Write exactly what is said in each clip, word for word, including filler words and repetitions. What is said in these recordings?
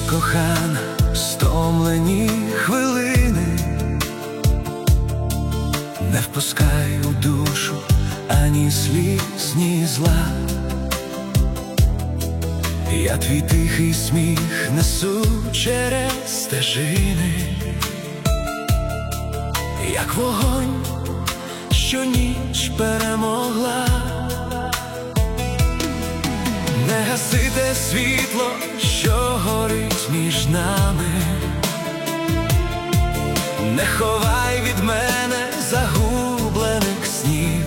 кохана, стомлені хвилини, не впускай у душу ані сліз, ні зла. Я твій тихий сміх несу через стежини, як вогонь, що ніч перемогла. Не гаси те світло, що горить між нами, не ховай від мене загублених снів.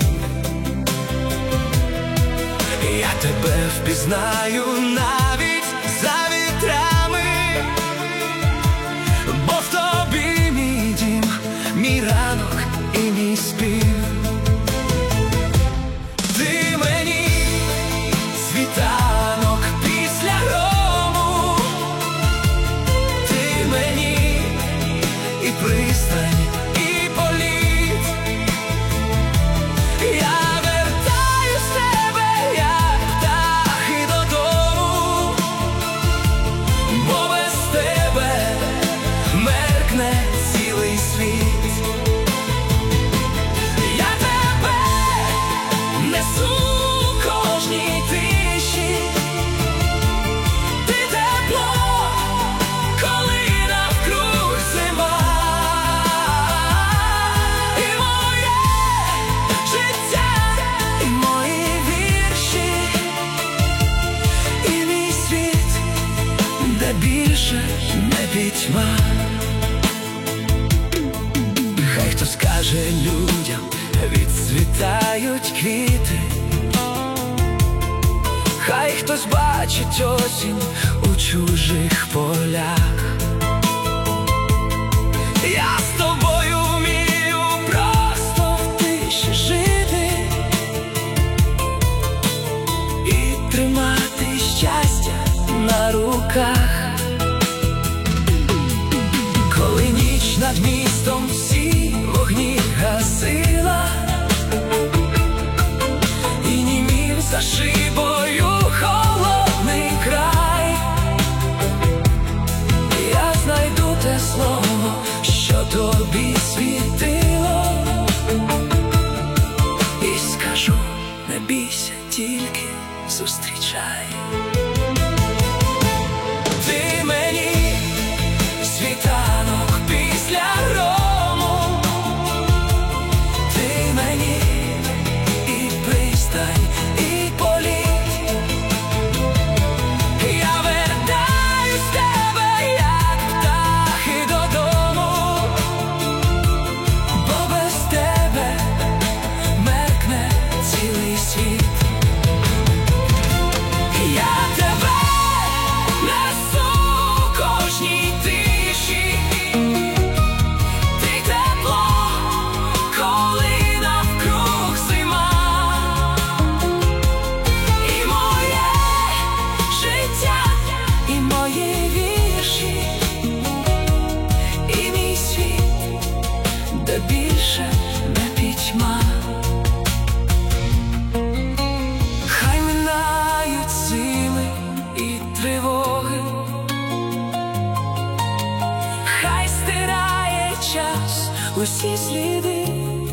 Я тебе впізнаю навіть за вітрами, бо в тобі мій дім, мій ранок і мій спів. Ти мені світанок після грому, ти мені і пристань, і політ. Я вертаю з тебе, як птахи додому, бо без тебе меркне цілий світ. Я тебе несу в кожній тиші, ти тепло, коли навкруг зима. І моє життя, і мої вірші, і мій світ, де більше не пітьма. Хай хто скаже людям, відцвітають квіти, хай хтось бачить осінь у чужих полях. Я з тобою вмію просто в тиші жити і тримати щастя на руках. Коли ніч над містом всі вогні гасила, і німів за шибою холодний край, я знайду те слово, що тобі світило, і скажу: не бійся, тільки зустрічай. Ти мені світанок після грому, ти мені і пристань, і політ. Я вертаю з тебе, як птахи додому, бо без тебе меркне цілий світ. Я тебе несу в кожній тиші, ти тепло, коли навкруг зима. І моє життя, і мої вірші, і мій світ, де більше не пітьма. Хай минають зими і тривоги, хай стирає час усі сліди.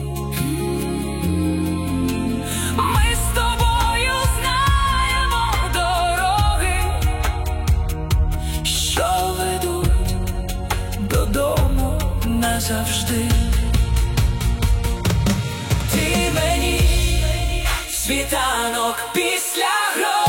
Ми з тобою знаємо дороги, що ведуть додому назавжди. Ти мені світанок після грому,